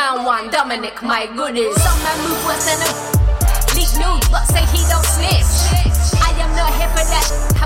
round one, Dominic, my goodness. Some man move worse than a leak news, but say he don't snitch. I am not here for that.